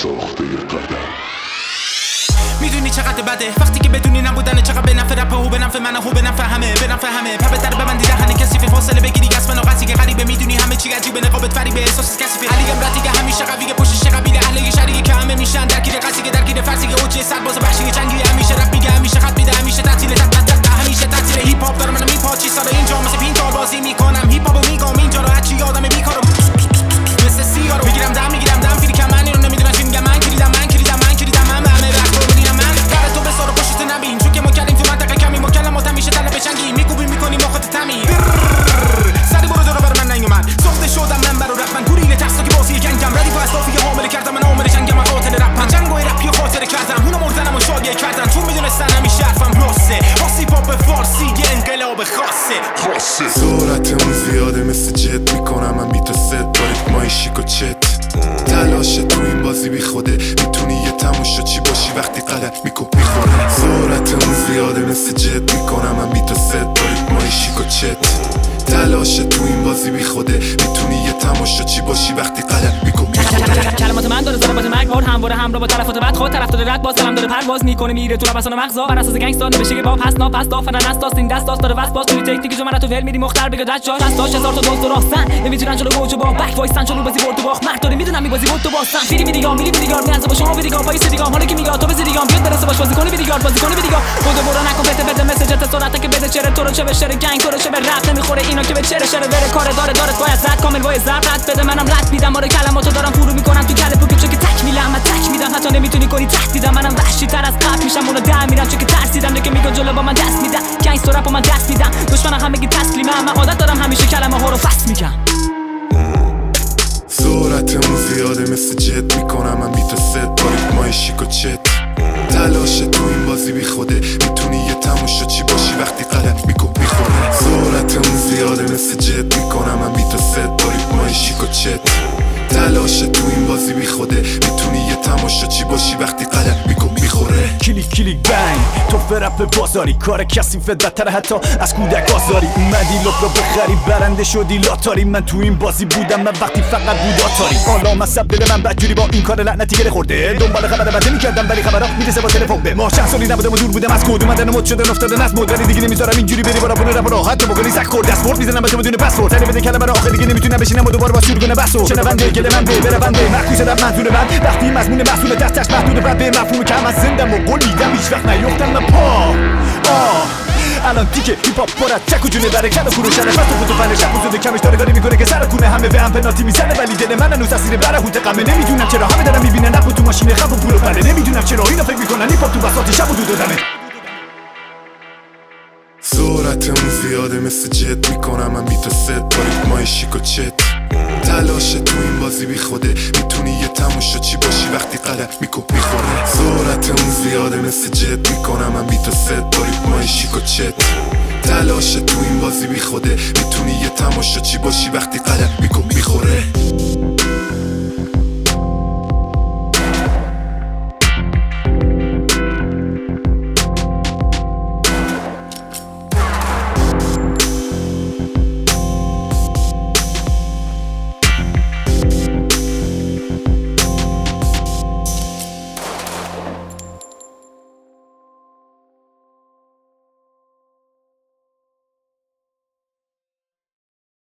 ساخته قدم. میدونی چقدر بده وقتی که بدونی نبودن چقدر به نفع رپ و به نفع من و به نفع همه پپ در ببندی دهن کسی فاصله بگیری از من و قصی که غریبه میدونی همه چی عجیبه نقابت فریبه احساس کسی علی امراتی که همیشه قویه پشتش قبیله اهل شریعه که همه میشن درگیر قصی که درگیر فرضی که اوج سرباز وحشی جنگی همیشه رپ میگه همیشه خط میده همیشه تعطیل همیشه تعطیل هیپ هاپ دارم من میپاچی سال اینجا مثل پینتال بازی میکنم هیپ هاپو میگم اینجا رو هرچی یادم بیکارم مثل سیگارو میگیرم دم فیلی کم من اینو نمیدونم چی میگم من کلیدم من همه وقت رو میبینم من در تو به سر و پشت نبین چون که ما کردیم تو منطقه کمی ما کلمات همیشه طلب چنگی میکوبیم میکنیم ما خود تمی سری برو دور بر من نیومد ساخته شدم من برو رپ من گوریل ترسا که بازی جنگم ردیف اصلافی حامله کردم من عامل جنگم من قاتل رپ من جنگ و رپی خاطره کردم اونا مردنم و شاگه کردن چون میدونستن همیشه حرفم راسته واسه پاپ فارسی یه انقلاب خاصه سرعتمون زیاده مثل جت میکنم من بیتو ست دارید مای شیک و چت تلاشه تو این بازی بی خوده میتونی یه تماشا چی باشی وقتی قلب میخوره سرعتمون زیاده مثل جت میکنم من بیتو ست دارید مای شیک و چت تلاشه تو این بازی بی خوده میتونی یه تماشا چی باشی وقتی قلب میخوره کلمات من داره ضربات مرگوار همواره همراه با طرفات بد خود طرفدار رد باز دلم داره پرواز میکنه میره تو ربسان مغزا بر اساس گنگستر نمیشه که با پس ناپس دافن است این دست داره واسه باز توی تکنیک جو من تو ول میری مختار بگه رد جا دستاش هزار تا دوست راستن نمیتونن جلو گوجو با بک وایسن چلو بازی برد تو باخت مرد داره میدونم میبازی برد تو باستن فیری میدیگام میرزه با شما ویدیگام وایس دیگام حالا کی میگه تو بزی دیگام بیاد برسه باش بازی کنی ویدیگار خود برو نکن بده مسیج سرعت که بده چره تو رو چه بشه گنگ تو رو چه به رپ نمیخوره اینا که به چره شره بره کار داره باید زد کامل وای زرد بده منم رد میدم آره کلماتو دارم فرو میکنم تو کله پوک چون که تک میلم من تک میدم حتی نمیتونی کنی تهدیدم منم وحشی تر از قبل میشم اونو در میرم چون که ترسیدم که میگن جلو با من دست میدم گنگستر رپو من دست میدم دشمنم هم میگی تسلیمم من عادت دارم همیشه کلمه ها رو فست میگم سرعتمون زیاده مثل جت میکنم من بیتو ست دارید مای شیک و چت تلاشه تو این بازی بی خوده میتونی یه تماشا چی باشی وقتی قلب میخوره سرعتمون زیاده مثل جت میکنم من بیتو ست دارید مای شیک و چت تلاشه تو این بازی بی خوده میتونی یه تماشا چی باشی وقتی قلب میخوره کلیک بنگ تو فرپ بازاری کار کسی بدتر حتی از کودک آزاری اومدی لپ رو بخری برنده شدی لاتاری من تو این بازی بودم من وقتی فقط بود آتاری حالا مصب دل من بدجوری با این کار لعنتی گره خورده دنبال خبر بده میکردم ولی خبرها میرسه با تلفن به ما چند سالی نبودم و دور بودم از کد اومدن مد شدن افتادن از مد ولی دیگه نمیذارم اینجوری بری برا رپ راحت بکنی سگ خورد دستورد میزنم به تو بدون پسورد تری بده کلمه رو آخر دیگه نمیتونم بشینم و دوباره با شروع کنه بسو شنونده گله من برونده معکوس شدم منظور من وقتی مضمون محصول دستش محدود رپ به مفهوم کم از زندم و بولیدم هیچ وقت نیفتم پا الان دیگه هیپ هاپ پر از چک و جونه داره کل و کوروشنه فست و فوتو فنه شب و زوده کمش داره کاری میکنه که سر کنه همه به هم پنالتی میزنه ولی دل من هنوز اسیر برهوت غمه نمیدونم چرا همه دارن میبینن نقل تو ماشین خف و پول و پله نمیدونم چرا اینا فکر میکنن هیپ هاپ تو بساط شب و دو دادنه سرعتمون زیاده مثل جت میکنم من بیتو ست دارید مای شیک و چت تلاشه تو این بازی بی خوده میتونی یه تماشا چی باشی وقتی قلب میخوره سرعتمون زیاده مثل جت میکنم من بیتو ست دارید مای شیک و چت تلاشه تو این بازی بی خوده میتونی یه تماشا چی باشی وقتی قلب میخوره